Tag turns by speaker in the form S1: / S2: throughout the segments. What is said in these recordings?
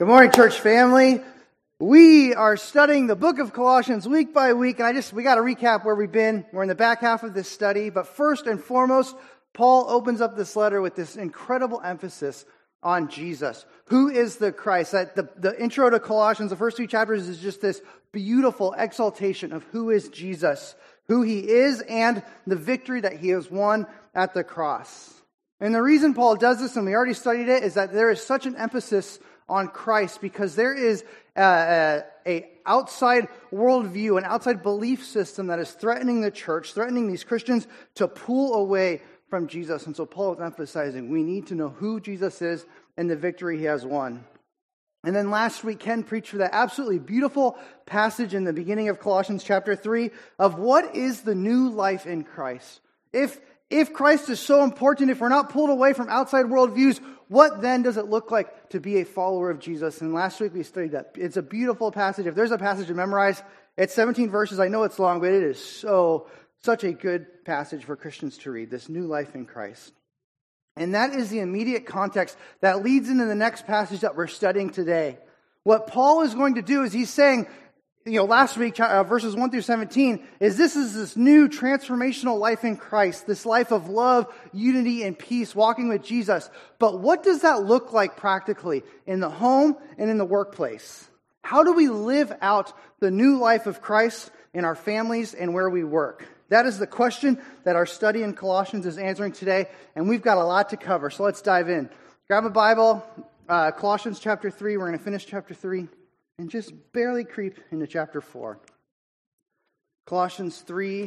S1: Good morning, church family. We are studying the book of Colossians week by week, and we got to recap where we've been. We're in the back half of this study, but first and foremost, Paul opens up this letter with this incredible emphasis on Jesus. Who is the Christ? That the intro to Colossians, the first two chapters, is just this beautiful exaltation of who is Jesus, who he is, and the victory that he has won at the cross. And the reason Paul does this, and we already studied it, is that there is such an emphasis on Christ because there is a outside worldview, an outside belief system that is threatening the church, threatening these Christians to pull away from Jesus. And so Paul is emphasizing we need to know who Jesus is and the victory he has won. And then last week, Ken preached for that absolutely beautiful passage in the beginning of Colossians chapter 3 of what is the new life in Christ. If Christ is so important, if we're not pulled away from outside worldviews, what then does it look like to be a follower of Jesus? And last week we studied that. It's a beautiful passage. If there's a passage to memorize, it's 17 verses. I know it's long, but it is such a good passage for Christians to read, this new life in Christ. And that is the immediate context that leads into the next passage that we're studying today. What Paul is going to do is he's saying, last week, verses 1 through 17, is this new transformational life in Christ, this life of love, unity, and peace, walking with Jesus. But what does that look like practically in the home and in the workplace? How do we live out the new life of Christ in our families and where we work? That is the question that our study in Colossians is answering today, and we've got a lot to cover, so let's dive in. Grab a Bible, Colossians chapter 3, we're going to finish chapter 3. And just barely creep into chapter 4. Colossians 3,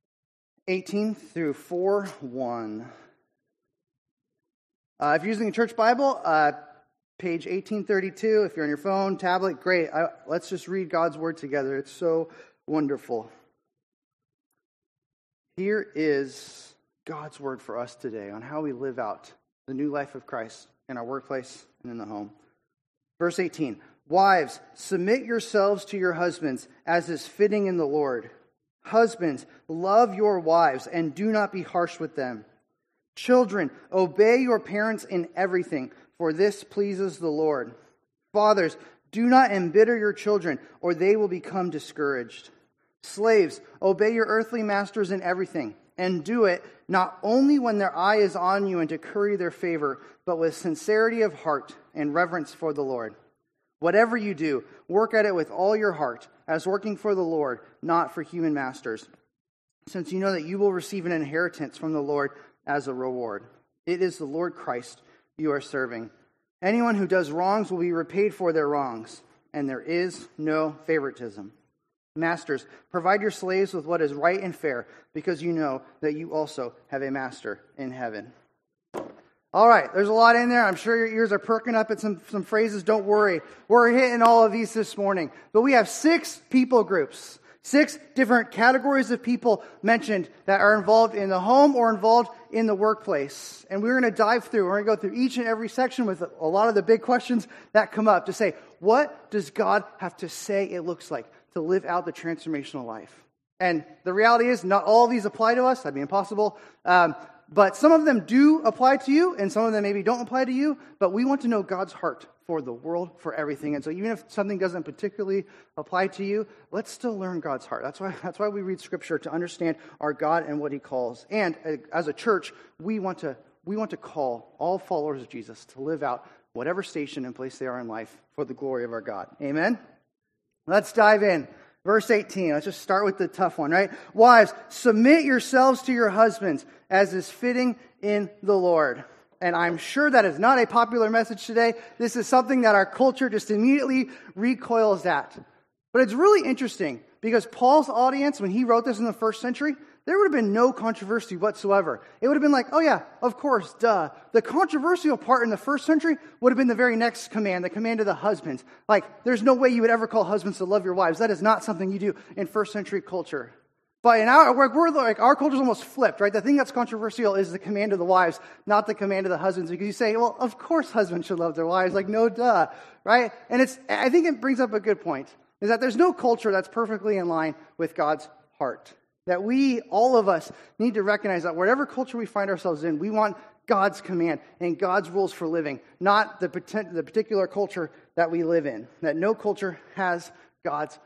S1: 18 through 4, 1. If you're using a church Bible, page 1832. If you're on your phone, tablet, great. Let's just read God's word together. It's so wonderful. Here is God's word for us today on how we live out the new life of Christ in our workplace and in the home. Verse 18. Wives, submit yourselves to your husbands as is fitting in the Lord. Husbands, love your wives and do not be harsh with them. Children, obey your parents in everything, for this pleases the Lord. Fathers, do not embitter your children, or they will become discouraged. Slaves, obey your earthly masters in everything, and do it not only when their eye is on you and to curry their favor, but with sincerity of heart and reverence for the Lord. Whatever you do, work at it with all your heart, as working for the Lord, not for human masters, since you know that you will receive an inheritance from the Lord as a reward. It is the Lord Christ you are serving. Anyone who does wrongs will be repaid for their wrongs, and there is no favoritism. Masters, provide your slaves with what is right and fair, because you know that you also have a master in heaven. All right, there's a lot in there. I'm sure your ears are perking up at some phrases. Don't worry. We're hitting all of these this morning. But we have 6 people groups, 6 different categories of people mentioned that are involved in the home or involved in the workplace. And we're going to dive through. We're going to go through each and every section with a lot of the big questions that come up to say, what does God have to say it looks like to live out the transformational life? And the reality is not all of these apply to us. That'd be impossible. But some of them do apply to you, and some of them maybe don't apply to you. But we want to know God's heart for the world, for everything. And so even if something doesn't particularly apply to you, let's still learn God's heart. That's why we read Scripture, to understand our God and what He calls. And as a church, we want to call all followers of Jesus to live out whatever station and place they are in life for the glory of our God. Amen? Let's dive in. Verse 18, let's just start with the tough one, right? Wives, submit yourselves to your husbands as is fitting in the Lord. And I'm sure that is not a popular message today. This is something that our culture just immediately recoils at. But it's really interesting because Paul's audience, when he wrote this in the first century, there would have been no controversy whatsoever. It would have been like, oh yeah, of course, duh. The controversial part in the first century would have been the very next command, the command of the husbands. Like, there's no way you would ever call husbands to love your wives. That is not something you do in first century culture. But in our culture's almost flipped, right? The thing that's controversial is the command of the wives, not the command of the husbands. Because you say, well, of course husbands should love their wives. Like, no duh, right? And I think it brings up a good point, is that there's no culture that's perfectly in line with God's heart. That we, all of us, need to recognize that whatever culture we find ourselves in, we want God's command and God's rules for living, not the particular culture that we live in. That no culture has God's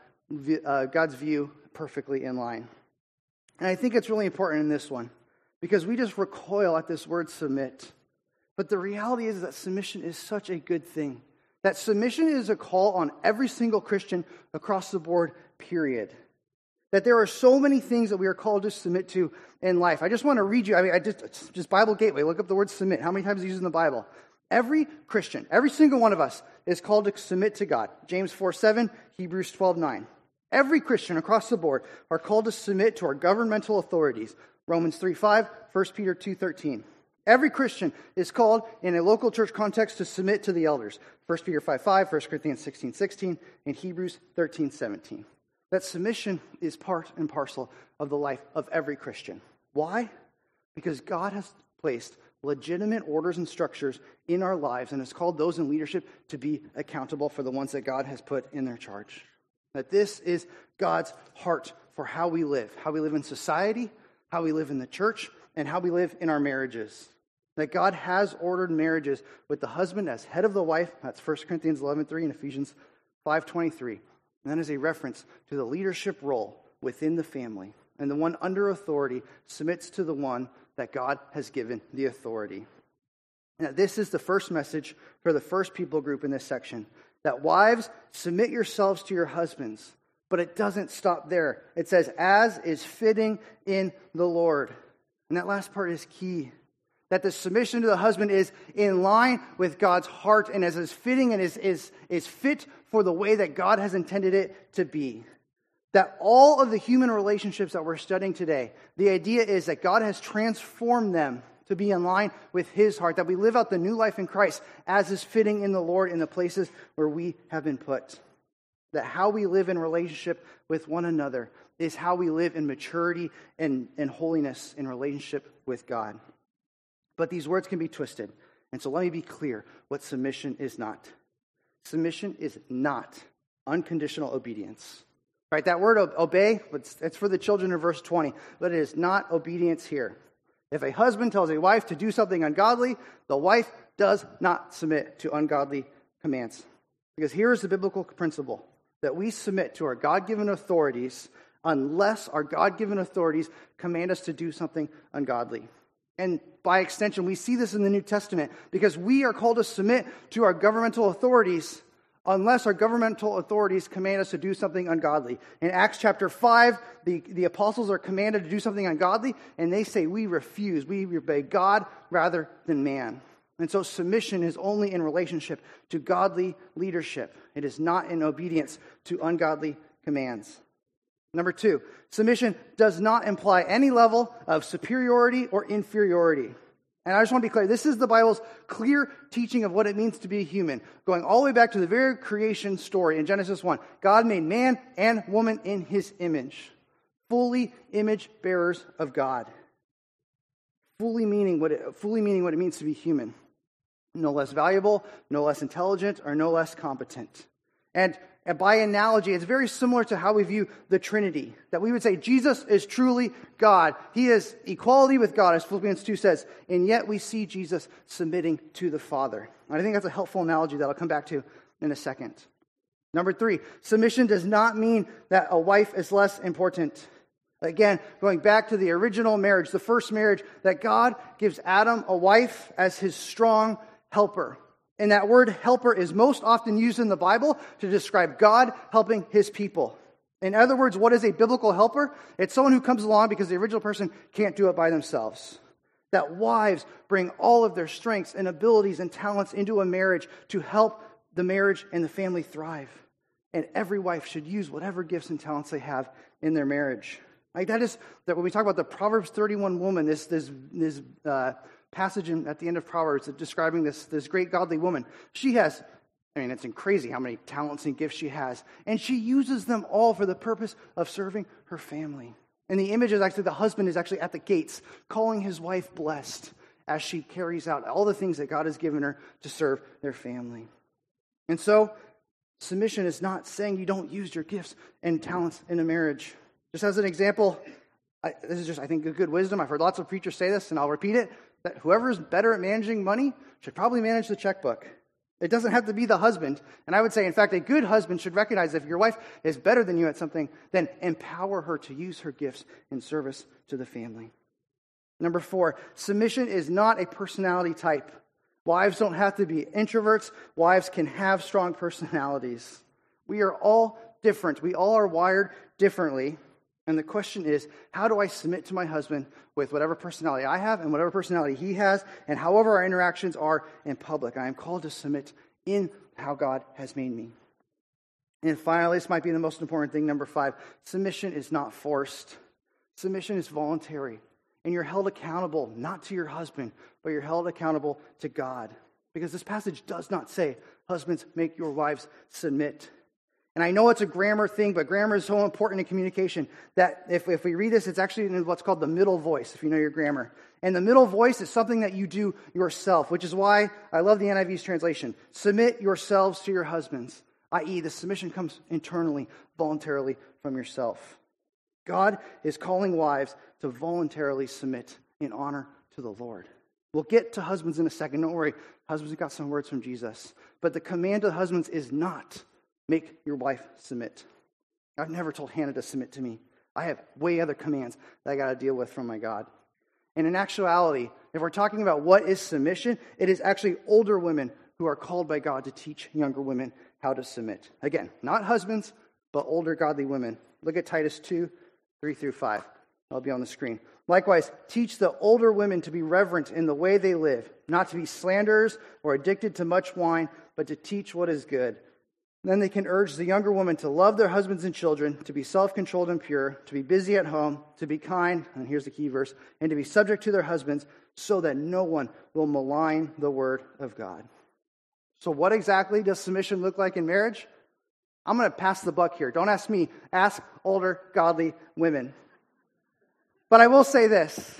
S1: view perfectly in line. And I think it's really important in this one because we just recoil at this word submit. But the reality is that submission is such a good thing. That submission is a call on every single Christian across the board, period. That there are so many things that we are called to submit to in life. I just want to read you, just Bible Gateway, look up the word submit. How many times is it used in the Bible? Every Christian, every single one of us is called to submit to God. James 4:7, Hebrews 12:9. Every Christian across the board are called to submit to our governmental authorities. Romans 3:5, 1 Peter 2:13. Every Christian is called in a local church context to submit to the elders. 1 Peter 5:5, 1 Corinthians 16:16, and Hebrews 13:17. That submission is part and parcel of the life of every Christian. Why? Because God has placed legitimate orders and structures in our lives and has called those in leadership to be accountable for the ones that God has put in their charge. That this is God's heart for how we live in society, how we live in the church, and how we live in our marriages. That God has ordered marriages with the husband as head of the wife. That's 1 Corinthians 11:3 and Ephesians 5:23. And that is a reference to the leadership role within the family. And the one under authority submits to the one that God has given the authority. Now, this is the first message for the first people group in this section. That wives, submit yourselves to your husbands. But it doesn't stop there. It says, as is fitting in the Lord. And that last part is key. That the submission to the husband is in line with God's heart and is fitting and is fit for the way that God has intended it to be. That all of the human relationships that we're studying today, the idea is that God has transformed them to be in line with His heart, that we live out the new life in Christ as is fitting in the Lord in the places where we have been put. That how we live in relationship with one another is how we live in maturity and holiness in relationship with God. But these words can be twisted. And so let me be clear what submission is not. Submission is not unconditional obedience. Right? That word obey, it's for the children in verse 20, but it is not obedience here. If a husband tells a wife to do something ungodly, the wife does not submit to ungodly commands. Because here is the biblical principle, that we submit to our God-given authorities unless our God-given authorities command us to do something ungodly. And by extension, we see this in the New Testament because we are called to submit to our governmental authorities unless our governmental authorities command us to do something ungodly. In Acts chapter 5, the apostles are commanded to do something ungodly, and they say, we refuse. We obey God rather than man. And so submission is only in relationship to godly leadership. It is not in obedience to ungodly commands. Number 2, submission does not imply any level of superiority or inferiority. And I just want to be clear, this is the Bible's clear teaching of what it means to be a human. Going all the way back to the very creation story in Genesis 1. God made man and woman in His image. Fully image bearers of God. Fully meaning what it means to be human. No less valuable, no less intelligent, or no less competent. And by analogy, it's very similar to how we view the Trinity. That we would say Jesus is truly God. He is equality with God, as Philippians 2 says. And yet we see Jesus submitting to the Father. And I think that's a helpful analogy that I'll come back to in a second. Number 3, submission does not mean that a wife is less important. Again, going back to the original marriage, the first marriage, that God gives Adam a wife as his strong helper. And that word helper is most often used in the Bible to describe God helping His people. In other words, what is a biblical helper? It's someone who comes along because the original person can't do it by themselves. That wives bring all of their strengths and abilities and talents into a marriage to help the marriage and the family thrive. And every wife should use whatever gifts and talents they have in their marriage. Like that when we talk about the Proverbs 31 woman, this passage at the end of Proverbs describing this great godly woman. She has, it's crazy how many talents and gifts she has. And she uses them all for the purpose of serving her family. And the image is actually the husband is actually at the gates calling his wife blessed as she carries out all the things that God has given her to serve their family. And so submission is not saying you don't use your gifts and talents in a marriage. Just as an example, this is just, I think, a good wisdom. I've heard lots of preachers say this, and I'll repeat it. that whoever is better at managing money should probably manage the checkbook. It doesn't have to be the husband. And I would say, in fact, a good husband should recognize if your wife is better than you at something, then empower her to use her gifts in service to the family. Number 4, submission is not a personality type. Wives don't have to be introverts. Wives can have strong personalities. We are all different. We all are wired differently. And the question is, how do I submit to my husband with whatever personality I have and whatever personality he has, and however our interactions are in public? I am called to submit in how God has made me. And finally, this might be the most important thing, number 5, submission is not forced. Submission is voluntary. And you're held accountable not to your husband, but you're held accountable to God. Because this passage does not say, husbands, make your wives submit. And I know it's a grammar thing, but grammar is so important in communication that if we read this, it's actually in what's called the middle voice, if you know your grammar. And the middle voice is something that you do yourself, which is why I love the NIV's translation. Submit yourselves to your husbands, i.e. the submission comes internally, voluntarily from yourself. God is calling wives to voluntarily submit in honor to the Lord. We'll get to husbands in a second. Don't worry. Husbands have got some words from Jesus. But the command to husbands is not make your wife submit. I've never told Hannah to submit to me. I have way other commands that I got to deal with from my God. And in actuality, if we're talking about what is submission, it is actually older women who are called by God to teach younger women how to submit. Again, not husbands, but older godly women. Look at Titus 2, 3 through 5. I'll be on the screen. Likewise, teach the older women to be reverent in the way they live, not to be slanderers or addicted to much wine, but to teach what is good. Then they can urge the younger women to love their husbands and children, to be self-controlled and pure, to be busy at home, to be kind, and here's the key verse, and to be subject to their husbands, so that no one will malign the word of God. So what exactly does submission look like in marriage? I'm going to pass the buck here. Don't ask me. Ask older, godly women. But I will say this.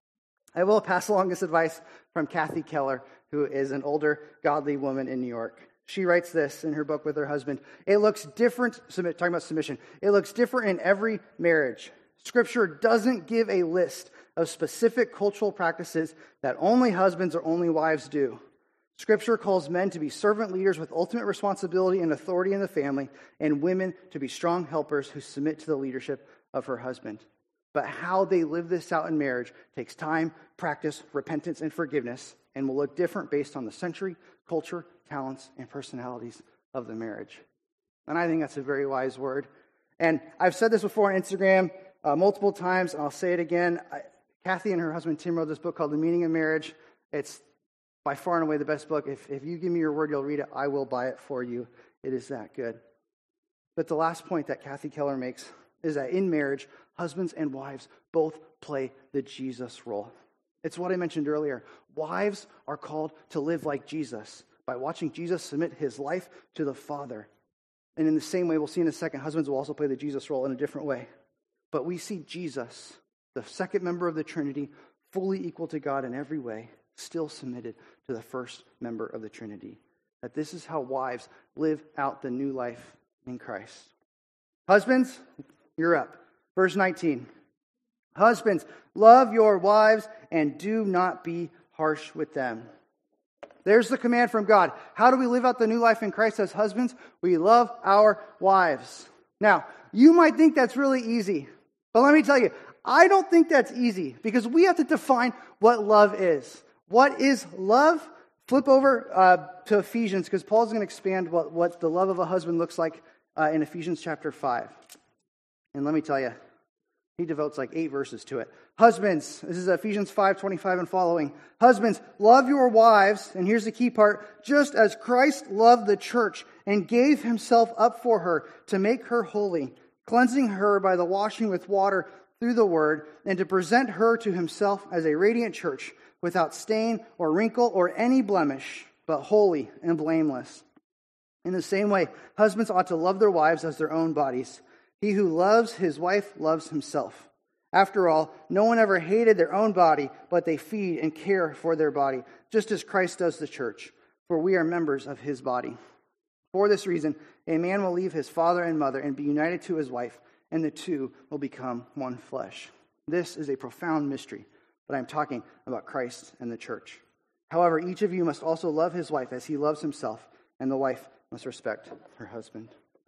S1: I will pass along this advice from Kathy Keller, who is an older, godly woman in New York. She writes this in her book with her husband. It looks different, talking about submission, it looks different in every marriage. Scripture doesn't give a list of specific cultural practices that only husbands or only wives do. Scripture calls men to be servant leaders with ultimate responsibility and authority in the family, and women to be strong helpers who submit to the leadership of her husband. But how they live this out in marriage takes time, practice, repentance, and forgiveness, and will look different based on the century, culture, talents, and personalities of the marriage. And I think that's a very wise word. And I've said this before on Instagram multiple times, and I'll say it again. Kathy and her husband Tim wrote this book called The Meaning of Marriage. It's by far and away the best book. If you give me your word, you'll read it. I will buy it for you. It is that good. But the last point that Kathy Keller makes is that in marriage, husbands and wives both play the Jesus role. It's what I mentioned earlier. Wives are called to live like Jesus by watching Jesus submit his life to the Father. And in the same way, we'll see in a second, husbands will also play the Jesus role in a different way. But we see Jesus, the second member of the Trinity, fully equal to God in every way, still submitted to the first member of the Trinity. That this is how wives live out the new life in Christ. Husbands, you're up. Verse 19. Husbands, love your wives and do not be harsh with them. There's the command from God. How do we live out the new life in Christ as husbands? We love our wives. Now, you might think that's really easy, but let me tell you, I don't think that's easy because we have to define what love is. What is love? Flip over to Ephesians because Paul's going to expand what the love of a husband looks like in Ephesians chapter 5. And let me tell you, he devotes like 8 verses to it. Husbands, this is Ephesians 5:25 and following. Husbands, love your wives, and here's the key part, just as Christ loved the church and gave himself up for her to make her holy, cleansing her by the washing with water through the word, and to present her to himself as a radiant church, without stain or wrinkle or any blemish, but holy and blameless. In the same way, husbands ought to love their wives as their own bodies. He who loves his wife loves himself. After all, no one ever hated their own body, but they feed and care for their body, just as Christ does the church, for we are members of his body. For this reason, a man will leave his father and mother and be united to his wife, and the two will become one flesh. This is a profound mystery, but I'm talking about Christ and the church. However, each of you must also love his wife as he loves himself, and the wife must respect her husband.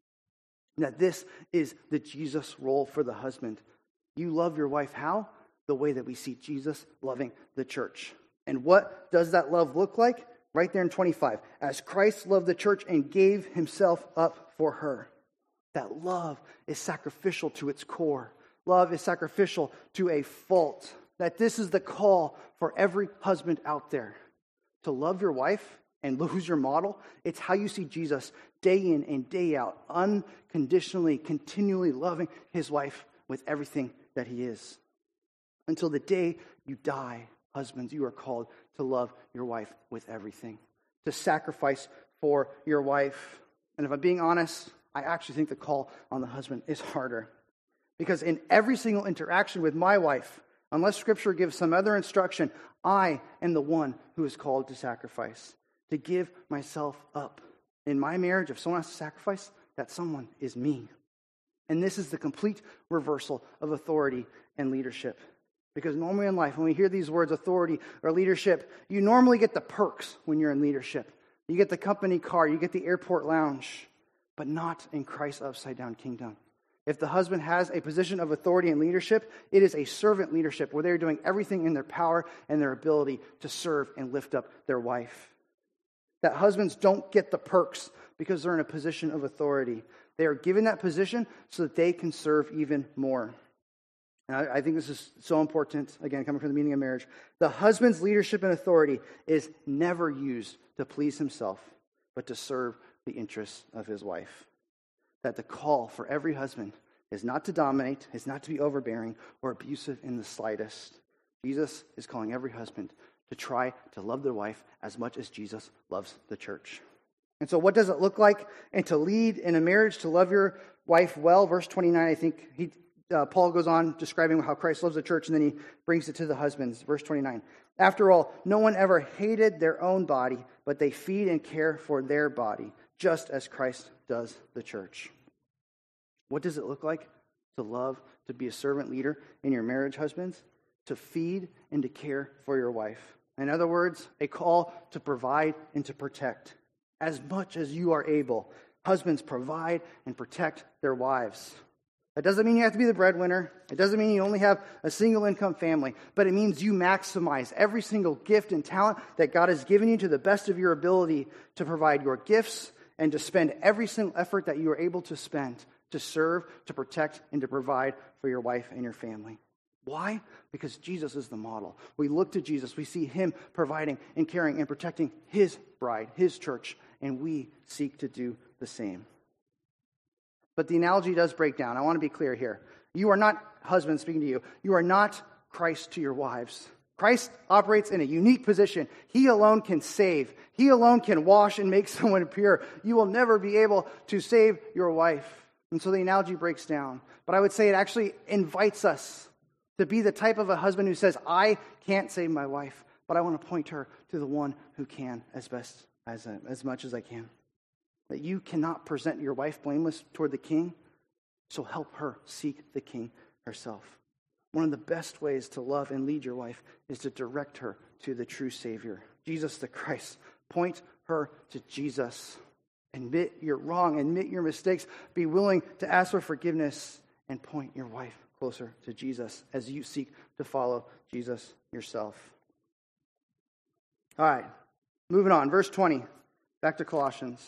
S1: Now, this is the Jesus role for the husband. You love your wife how? The way that we see Jesus loving the church. And what does that love look like? Right there in 25. As Christ loved the church and gave himself up for her. That love is sacrificial to its core. Love is sacrificial to a fault. That this is the call for every husband out there. To love your wife and lose your model. It's how you see Jesus day in and day out, unconditionally, continually loving his wife with everything that he is. Until the day you die, husbands, you are called to love your wife with everything. To sacrifice for your wife. And if I'm being honest, I actually think the call on the husband is harder. Because in every single interaction with my wife, unless Scripture gives some other instruction, I am the one who is called to sacrifice. To give myself up. In my marriage, if someone has to sacrifice, that someone is me. And this is the complete reversal of authority and leadership. Because normally in life, when we hear these words, authority or leadership, you normally get the perks when you're in leadership. You get the company car, you get the airport lounge, but not in Christ's upside-down kingdom. If the husband has a position of authority and leadership, it is a servant leadership where they're doing everything in their power and their ability to serve and lift up their wife. That husbands don't get the perks because they're in a position of authority. They are given that position so that they can serve even more. And I think this is so important, again, coming from the meaning of marriage. The husband's leadership and authority is never used to please himself, but to serve the interests of his wife. That the call for every husband is not to dominate, is not to be overbearing or abusive in the slightest. Jesus is calling every husband to try to love their wife as much as Jesus loves the church. And so what does it look like and to lead in a marriage, to love your wife well? Verse 29, I think Paul goes on describing how Christ loves the church, and then he brings it to the husbands. Verse 29. After all, no one ever hated their own body, but they feed and care for their body, just as Christ does the church. What does it look like to love, to be a servant leader in your marriage, husbands? To feed and to care for your wife. In other words, a call to provide and to protect. As much as you are able, husbands provide and protect their wives. That doesn't mean you have to be the breadwinner. It doesn't mean you only have a single income family. But it means you maximize every single gift and talent that God has given you to the best of your ability to provide your gifts and to spend every single effort that you are able to spend to serve, to protect, and to provide for your wife and your family. Why? Because Jesus is the model. We look to Jesus. We see him providing and caring and protecting his bride, his church, and we seek to do the same. But the analogy does break down. I want to be clear here. You are not, husbands speaking to you, you are not Christ to your wives. Christ operates in a unique position. He alone can save. He alone can wash and make someone pure. You will never be able to save your wife. And so the analogy breaks down. But I would say it actually invites us to be the type of a husband who says, I can't save my wife, but I want to point her to the one who can as much as I can. That you cannot present your wife blameless toward the king, so help her seek the king herself. One of the best ways to love and lead your wife is to direct her to the true Savior, Jesus the Christ. Point her to Jesus. Admit you're wrong. Admit your mistakes. Be willing to ask for forgiveness and point your wife closer to Jesus as you seek to follow Jesus yourself. All right, moving on. Verse 20. Back to Colossians.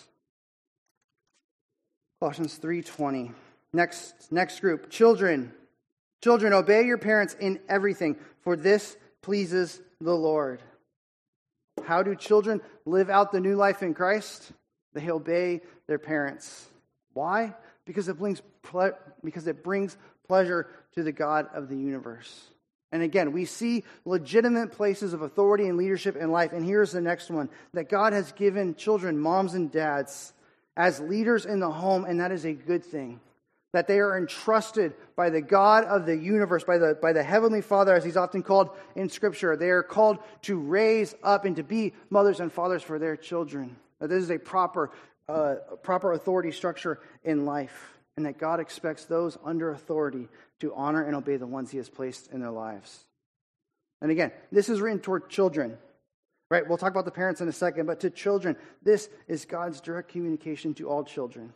S1: Colossians 3:20. Next group. Children, obey your parents in everything, for this pleases the Lord. How do children live out the new life in Christ? They obey their parents. Why? Because it brings pleasure to the God of the universe. And again, we see legitimate places of authority and leadership in life. And here's the next one. That God has given children, moms and dads, as leaders in the home, and that is a good thing. That they are entrusted by the God of the universe, by the Heavenly Father, as he's often called in Scripture. They are called to raise up and to be mothers and fathers for their children. That this is a proper authority structure in life. And that God expects those under authority to honor and obey the ones he has placed in their lives. And again, this is written toward children. Right? We'll talk about the parents in a second, but to children, this is God's direct communication to all children.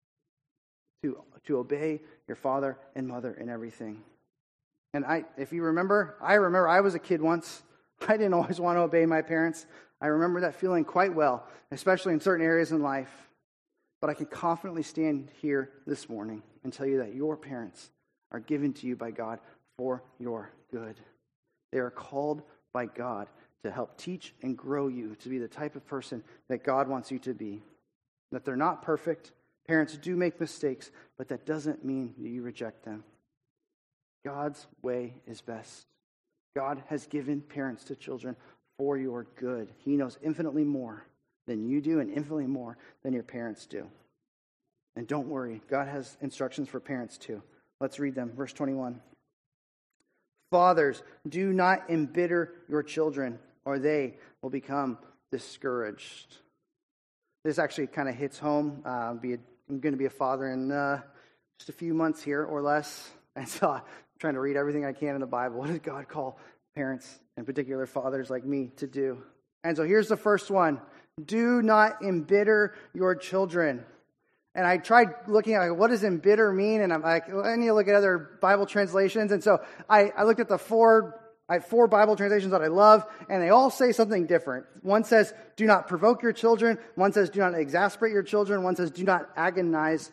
S1: To obey your father and mother in everything. And if you remember, I was a kid once. I didn't always want to obey my parents. I remember that feeling quite well, especially in certain areas in life. But I can confidently stand here this morning and tell you that your parents are given to you by God for your good. They are called by God to help teach and grow you to be the type of person that God wants you to be. That they're not perfect. Parents do make mistakes, but that doesn't mean that you reject them. God's way is best. God has given parents to children for your good. He knows infinitely more than you do and infinitely more than your parents do. And don't worry, God has instructions for parents too. Let's read them. Verse 21. Fathers, do not embitter your children, or they will become discouraged. This actually kind of hits home. I'm going to be a father in just a few months here or less. And so I'm trying to read everything I can in the Bible. What does God call parents, in particular fathers like me, to do? And so here's the first one. Do not embitter your children. And I tried looking at what does embitter mean? And I'm like, well, I need to look at other Bible translations. And so I looked at the four Bible translations that I love, and they all say something different. One says, do not provoke your children. One says, do not exasperate your children. One says, do not antagonize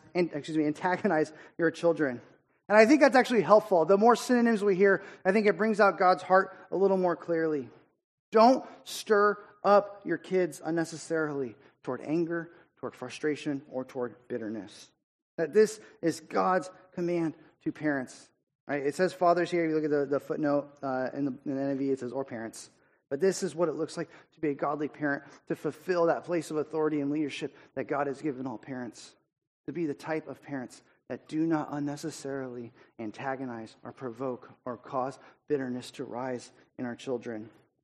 S1: your children. And I think that's actually helpful. The more synonyms we hear, I think it brings out God's heart a little more clearly. Don't stir up your kids unnecessarily toward anger, toward frustration, or toward bitterness. That this is God's command to parents. Right? It says fathers here. If you look at the footnote in the NIV, it says or parents. But this is what it looks like to be a godly parent, to fulfill that place of authority and leadership that God has given all parents. To be the type of parents that do not unnecessarily antagonize or provoke or cause bitterness to rise in our children.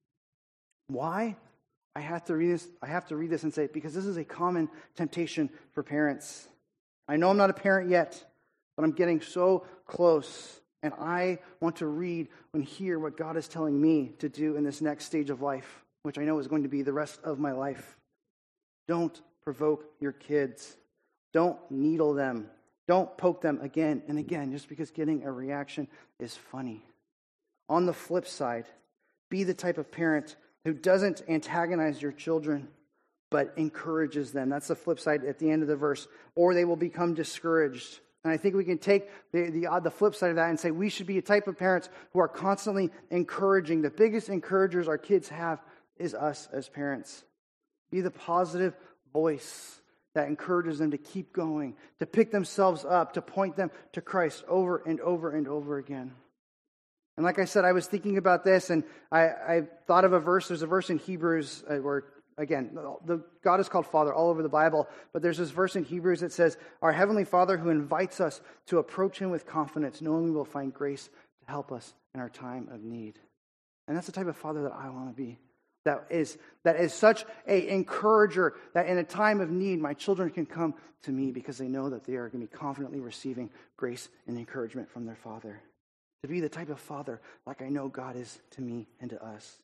S1: Why? I have to read this and say, because this is a common temptation for parents. I know I'm not a parent yet, but I'm getting so close. And I want to read and hear what God is telling me to do in this next stage of life, which I know is going to be the rest of my life. Don't provoke your kids. Don't needle them. Don't poke them again and again just because getting a reaction is funny. On the flip side, be the type of parent who doesn't antagonize your children, but encourages them. That's the flip side at the end of the verse. Or they will become discouraged. And I think we can take the flip side of that and say we should be a type of parents who are constantly encouraging. The biggest encouragers our kids have is us as parents. Be the positive voice that encourages them to keep going, to pick themselves up, to point them to Christ over and over and over again. And like I said, I was thinking about this, and I thought of a verse. There's a verse in Hebrews where, again, God is called Father all over the Bible, but there's this verse in Hebrews that says, our Heavenly Father who invites us to approach Him with confidence, knowing we will find grace to help us in our time of need. And that's the type of father that I want to be. That is such an encourager that in a time of need, my children can come to me because they know that they are going to be confidently receiving grace and encouragement from their Father. To be the type of father like I know God is to me and to us.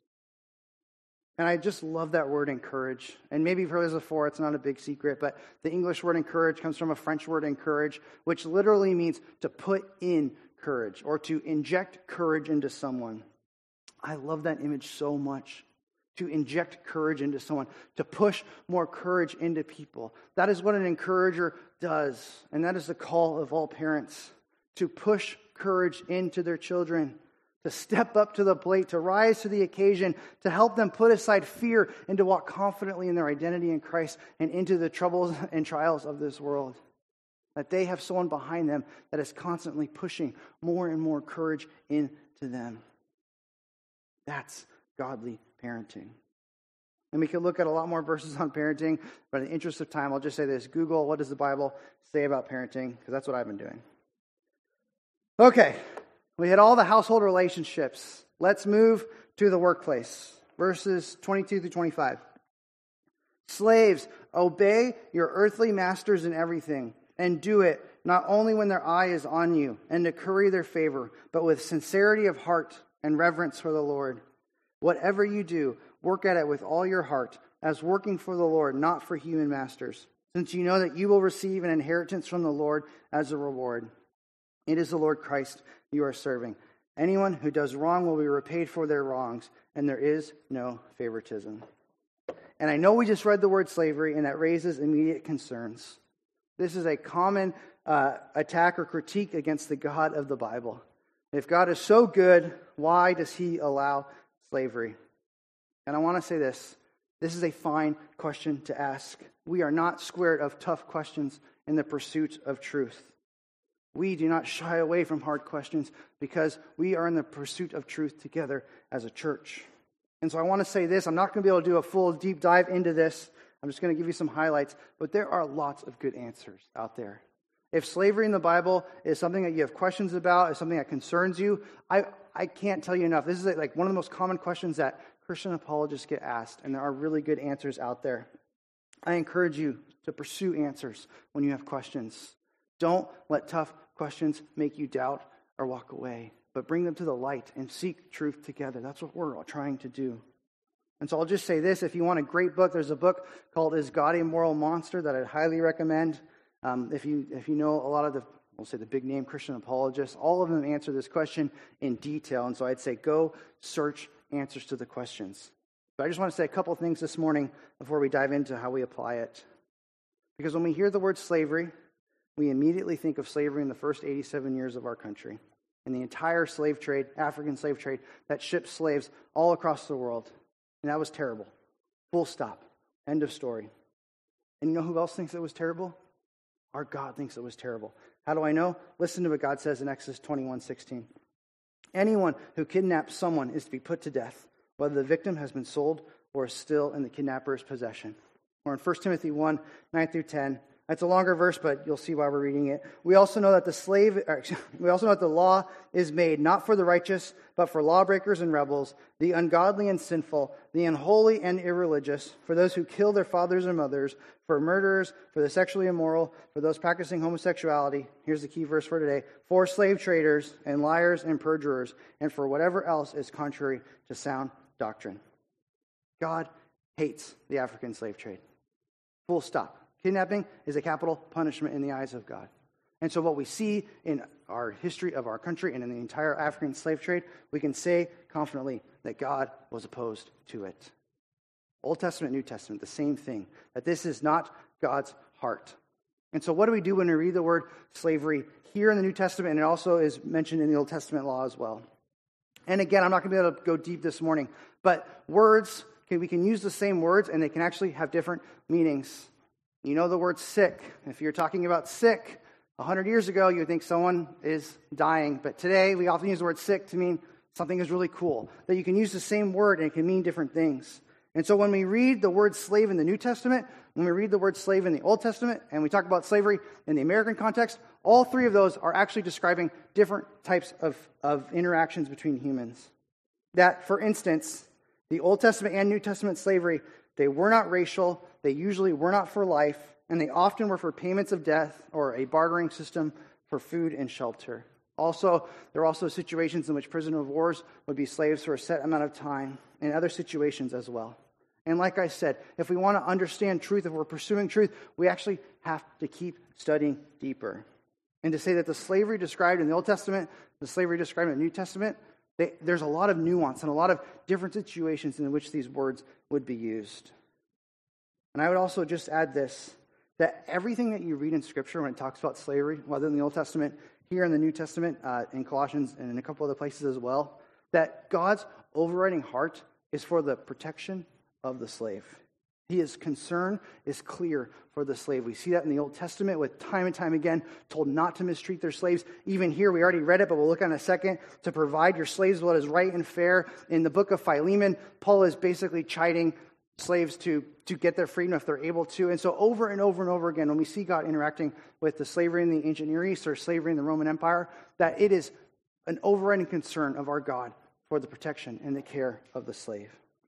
S1: And I just love that word encourage. And maybe you've heard this before, it's not a big secret, but the English word encourage comes from a French word encourage, which literally means to put in courage or to inject courage into someone. I love that image so much. To inject courage into someone, to push more courage into people. That is what an encourager does. And that is the call of all parents. To push courage into their children. To step up to the plate, to rise to the occasion, to help them put aside fear and to walk confidently in their identity in Christ and into the troubles and trials of this world. That they have someone behind them that is constantly pushing more and more courage into them. That's godly parenting. And we could look at a lot more verses on parenting, but in the interest of time, I'll just say this. Google, what does the Bible say about parenting? Because that's what I've been doing. Okay, we had all the household relationships. Let's move to the workplace. Verses 22 through 25. Slaves, obey your earthly masters in everything, and do it not only when their eye is on you, and to curry their favor, but with sincerity of heart and reverence for the Lord. Whatever you do, work at it with all your heart, as working for the Lord, not for human masters, since you know that you will receive an inheritance from the Lord as a reward. It is the Lord Christ you are serving. Anyone who does wrong will be repaid for their wrongs, and there is no favoritism. And I know we just read the word slavery, and that raises immediate concerns. This is a common attack or critique against the God of the Bible. If God is so good, why does he allow slavery? And I want to say this. This is a fine question to ask. We are not scared of tough questions in the pursuit of truth. We do not shy away from hard questions because we are in the pursuit of truth together as a church. And so I want to say this. I'm not going to be able to do a full deep dive into this. I'm just going to give you some highlights. But there are lots of good answers out there. If slavery in the Bible is something that you have questions about, is something that concerns you, I can't tell you enough. This is like one of the most common questions that Christian apologists get asked, and there are really good answers out there. I encourage you to pursue answers when you have questions. Don't let tough questions make you doubt or walk away, but bring them to the light and seek truth together. That's what we're all trying to do. And so I'll just say this. If you want a great book, there's a book called Is God a Moral Monster that I'd highly recommend. If you know a lot of the big name Christian apologists, all of them answer this question in detail. And so I'd say go search answers to the questions. But I just want to say a couple things this morning before we dive into how we apply it. Because when we hear the word slavery, we immediately think of slavery in the first 87 years of our country. And the entire slave trade, African slave trade, that shipped slaves all across the world. And that was terrible. Full stop. End of story. And you know who else thinks it was terrible? Our God thinks it was terrible. How do I know? Listen to what God says in Exodus 21:16. Anyone who kidnaps someone is to be put to death, whether the victim has been sold or is still in the kidnapper's possession. Or in 1 Timothy 1:9-10. That's a longer verse, but you'll see why we're reading it. We also know that the law is made not for the righteous, but for lawbreakers and rebels, the ungodly and sinful, the unholy and irreligious, for those who kill their fathers and mothers, for murderers, for the sexually immoral, for those practicing homosexuality. Here's the key verse for today. For slave traders and liars and perjurers, and for whatever else is contrary to sound doctrine. God hates the African slave trade. Full stop. Kidnapping is a capital punishment in the eyes of God. And so what we see in our history of our country and in the entire African slave trade, we can say confidently that God was opposed to it. Old Testament, New Testament, the same thing. That this is not God's heart. And so what do we do when we read the word slavery here in the New Testament, and it also is mentioned in the Old Testament law as well? And again, I'm not going to be able to go deep this morning, but we can use the same words, and they can actually have different meanings. You know the word sick. If you're talking about sick, 100 years ago, you would think someone is dying. But today, we often use the word sick to mean something is really cool. That you can use the same word and it can mean different things. And so when we read the word slave in the New Testament, when we read the word slave in the Old Testament, and we talk about slavery in the American context, all three of those are actually describing different types of interactions between humans. That, for instance, the Old Testament and New Testament slavery, they were not racial, they usually were not for life, and they often were for payments of death or a bartering system for food and shelter. Also, there are also situations in which prisoners of wars would be slaves for a set amount of time, and other situations as well. And like I said, if we want to understand truth, if we're pursuing truth, we actually have to keep studying deeper. And to say that the slavery described in the Old Testament, the slavery described in the New Testament, there's a lot of nuance and a lot of different situations in which these words would be used. And I would also just add this, that everything that you read in Scripture when it talks about slavery, whether in the Old Testament, here in the New Testament, in Colossians, and in a couple other places as well, that God's overriding heart is for the protection of the slave. His concern is clear for the slave. We see that in the Old Testament with time and time again told not to mistreat their slaves. Even here, we already read it, but we'll look on a second, to provide your slaves what is right and fair. In the book of Philemon, Paul is basically chiding slaves to get their freedom if they're able to. And so over and over and over again, when we see God interacting with the slavery in the ancient Near East or slavery in the Roman Empire, that it is an overriding concern of our God for the protection and the care of the slave.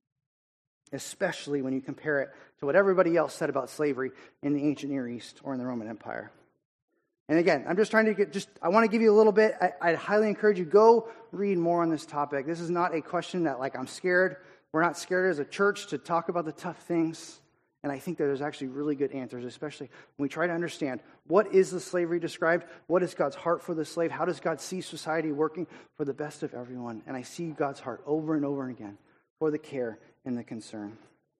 S1: Especially when you compare it to what everybody else said about slavery in the ancient Near East or in the Roman Empire. And again, I'm just trying to I want to give you a little bit. I'd highly encourage you, go read more on this topic. This is not a question that I'm scared. We're not scared as a church to talk about the tough things. And I think that there's actually really good answers, especially when we try to understand what is the slavery described? What is God's heart for the slave? How does God see society working for the best of everyone? And I see God's heart over and over and again for the care and the concern.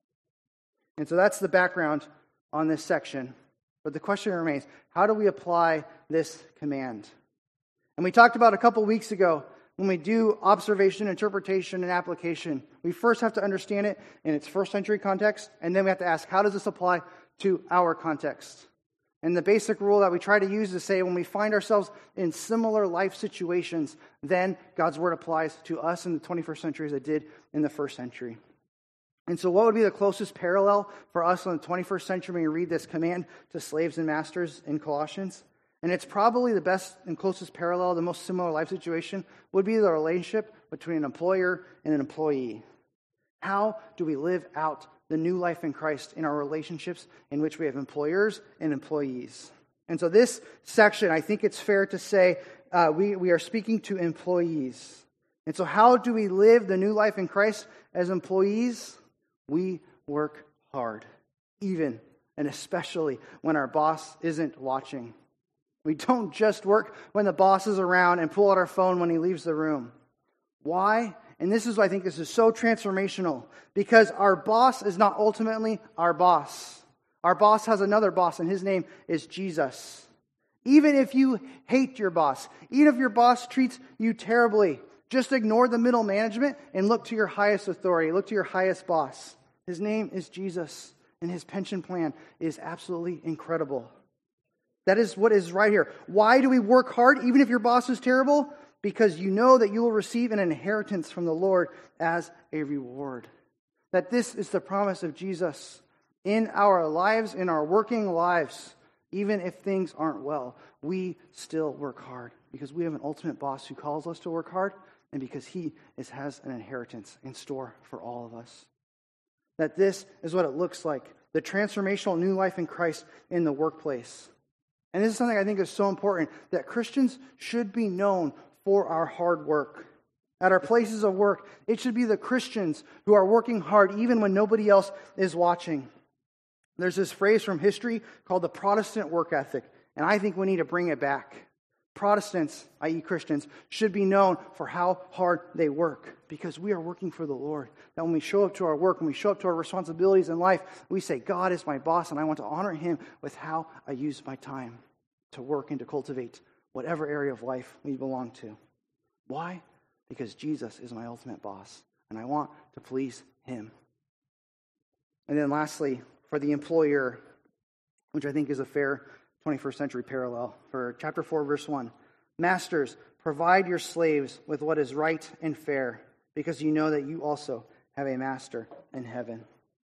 S1: And so that's the background on this section. But the question remains, how do we apply this command? And we talked about a couple weeks ago, when we do observation, interpretation, and application, we first have to understand it in its first century context, and then we have to ask, how does this apply to our context? And the basic rule that we try to use is to say, when we find ourselves in similar life situations, then God's word applies to us in the 21st century as it did in the first century. And so what would be the closest parallel for us in the 21st century when we read this command to slaves and masters in Colossians? And it's probably the best and closest parallel, the most similar life situation, would be the relationship between an employer and an employee. How do we live out the new life in Christ in our relationships in which we have employers and employees? And so this section, I think it's fair to say, we are speaking to employees. And so how do we live the new life in Christ as employees? We work hard, even and especially when our boss isn't watching. We don't just work when the boss is around and pull out our phone when he leaves the room. Why? And this is why I think this is so transformational. Because our boss is not ultimately our boss. Our boss has another boss, and his name is Jesus. Even if you hate your boss, even if your boss treats you terribly, just ignore the middle management and look to your highest authority. Look to your highest boss. His name is Jesus, and his pension plan is absolutely incredible. That is what is right here. Why do we work hard even if your boss is terrible? Because you know that you will receive an inheritance from the Lord as a reward. That this is the promise of Jesus in our lives, in our working lives. Even if things aren't well, we still work hard because we have an ultimate boss who calls us to work hard, and because he has an inheritance in store for all of us. That this is what it looks like, the transformational new life in Christ in the workplace. And this is something I think is so important, that Christians should be known for our hard work. At our places of work, it should be the Christians who are working hard even when nobody else is watching. There's this phrase from history called the Protestant work ethic, and I think we need to bring it back. Protestants, i.e. Christians, should be known for how hard they work because we are working for the Lord. That when we show up to our work, when we show up to our responsibilities in life, we say, God is my boss and I want to honor him with how I use my time to work and to cultivate whatever area of life we belong to. Why? Because Jesus is my ultimate boss and I want to please him. And then lastly, for the employer, which I think is a fair 21st century parallel, for chapter 4, verse 1. Masters, provide your slaves with what is right and fair, because you know that you also have a master in heaven.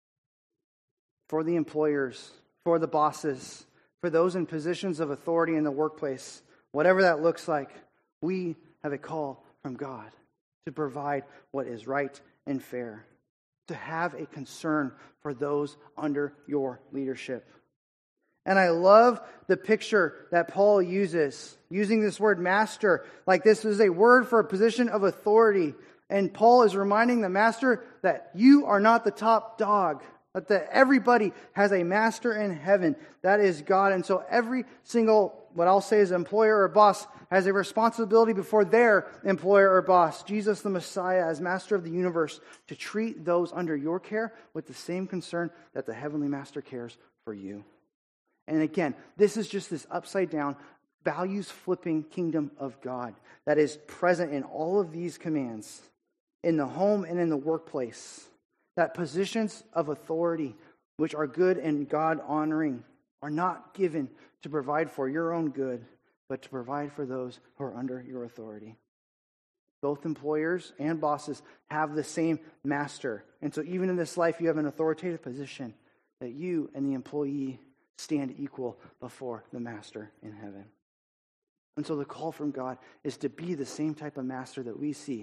S1: For the employers, for the bosses, for those in positions of authority in the workplace, whatever that looks like, we have a call from God to provide what is right and fair, to have a concern for those under your leadership. And I love the picture that Paul uses, using this word master, like this is a word for a position of authority. And Paul is reminding the master that you are not the top dog, but that everybody has a master in heaven. That is God. And so every single, what I'll say is employer or boss, has a responsibility before their employer or boss, Jesus the Messiah, as master of the universe, to treat those under your care with the same concern that the heavenly master cares for you. And again, this is just this upside down, values flipping kingdom of God that is present in all of these commands, in the home and in the workplace. That positions of authority, which are good and God honoring, are not given to provide for your own good, but to provide for those who are under your authority. Both employers and bosses have the same master. And so even in this life, you have an authoritative position that you and the employee stand equal before the master in heaven. And so the call from God is to be the same type of master that we see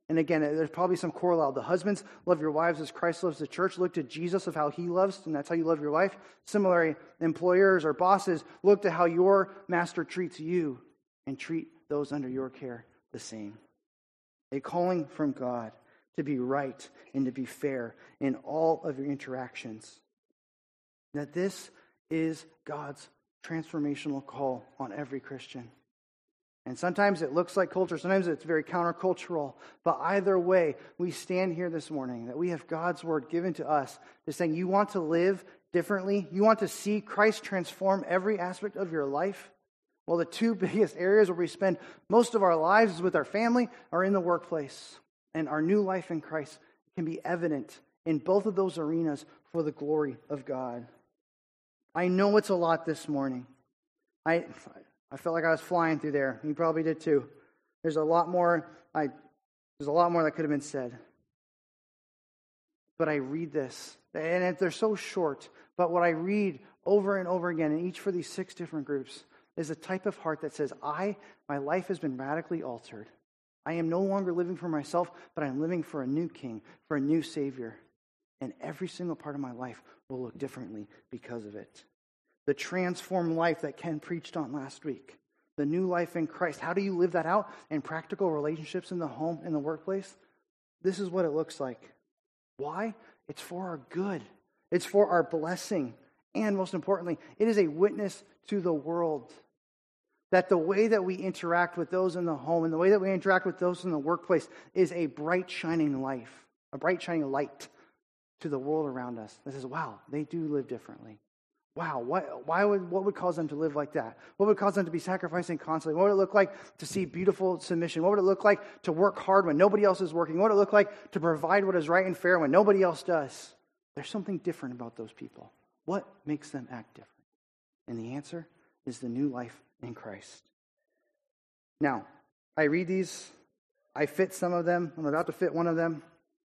S1: And again, there's probably some corollary. The husbands, love your wives as Christ loves the church. Look to Jesus of how he loves, and that's how you love your wife. Similarly, employers or bosses, look to how your master treats you and treat those under your care the same. A calling from God to be right and to be fair in all of your interactions. That this is God's transformational call on every Christian. And sometimes it looks like culture, sometimes it's very countercultural. But either way, we stand here this morning that we have God's word given to us to saying you want to live differently, you want to see Christ transform every aspect of your life. Well, the two biggest areas where we spend most of our lives is with our family or in the workplace. And our new life in Christ can be evident in both of those arenas for the glory of God. I know it's a lot this morning. I felt like I was flying through there. You probably did too. There's a lot more that could have been said. But I read this, and they're so short, but what I read over and over again in each for these 6 different groups is a type of heart that says, my life has been radically altered. I am no longer living for myself, but I'm living for a new king, for a new savior. And every single part of my life will look differently because of it. The transformed life that Ken preached on last week. The new life in Christ. How do you live that out in practical relationships in the home, in the workplace? This is what it looks like. Why? It's for our good. It's for our blessing. And most importantly, it is a witness to the world. That the way that we interact with those in the home and the way that we interact with those in the workplace is a bright shining life, a bright shining light to the world around us that says, wow, they do live differently. Wow, what would cause them to live like that? What would cause them to be sacrificing constantly? What would it look like to see beautiful submission? What would it look like to work hard when nobody else is working? What would it look like to provide what is right and fair when nobody else does? There's something different about those people. What makes them act different? And the answer is the new life in Christ. Now, I read these. I fit some of them. I'm about to fit one of them.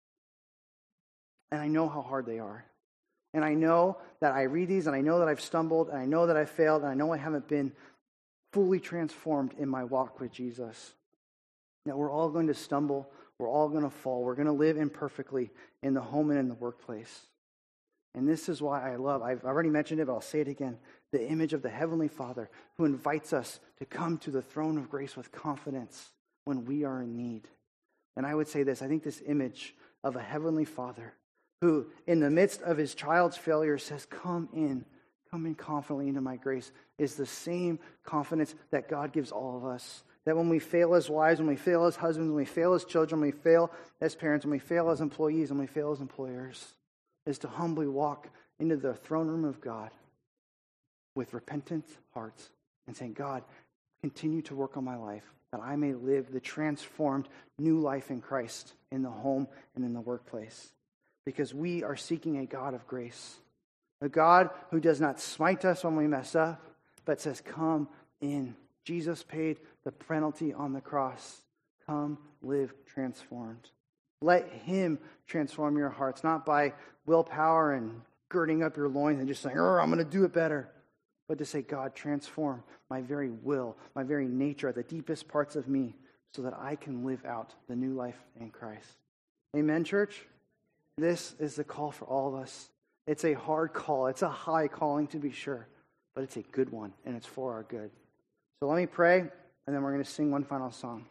S1: And I know how hard they are. And I know that I read these, and I know that I've stumbled, and I know that I've failed, and I know I haven't been fully transformed in my walk with Jesus. That we're all going to stumble. We're all going to fall. We're going to live imperfectly in the home and in the workplace. And this is why I've already mentioned it, but I'll say it again, the image of the Heavenly Father who invites us to come to the throne of grace with confidence when we are in need. And I would say this, I think this image of a Heavenly Father who, in the midst of his child's failure, says, come in confidently into my grace, is the same confidence that God gives all of us. That when we fail as wives, when we fail as husbands, when we fail as children, when we fail as parents, when we fail as employees, when we fail as employers, is to humbly walk into the throne room of God with repentant hearts and saying, God, continue to work on my life, that I may live the transformed new life in Christ in the home and in the workplace. Because we are seeking a God of grace, a God who does not smite us when we mess up, but says, come in. Jesus paid the penalty on the cross. Come, live transformed. Let him transform your hearts, not by willpower and girding up your loins and just saying, I'm going to do it better. But to say, God, transform my very will, my very nature, the deepest parts of me, so that I can live out the new life in Christ. Amen, church? This is the call for all of us. It's a hard call. It's a high calling, to be sure. But it's a good one, and it's for our good. So let me pray, and then we're going to sing one final song.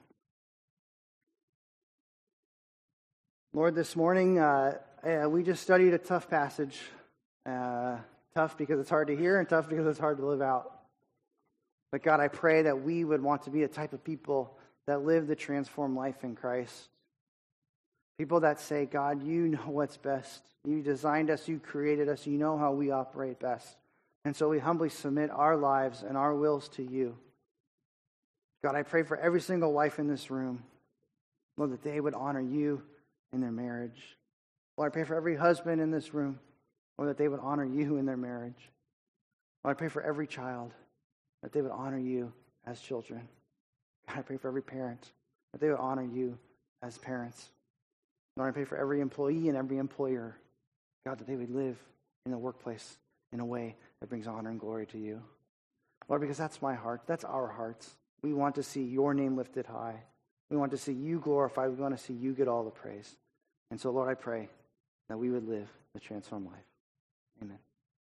S1: Lord, this morning, we just studied a tough passage. Tough because it's hard to hear, and tough because it's hard to live out. But God, I pray that we would want to be a type of people that live the transformed life in Christ. People that say, God, you know what's best. You designed us, you created us, you know how we operate best. And so we humbly submit our lives and our wills to you. God, I pray for every single wife in this room, Lord, that they would honor you in their marriage. Lord, I pray for every husband in this room, Lord, that they would honor you in their marriage. Lord, I pray for every child, that they would honor you as children. God, I pray for every parent, that they would honor you as parents. Lord, I pray for every employee and every employer, God, that they would live in the workplace in a way that brings honor and glory to you. Lord, because that's my heart. That's our hearts. We want to see your name lifted high. We want to see you glorified. We want to see you get all the praise. And so, Lord, I pray that we would live a transformed life. Amen.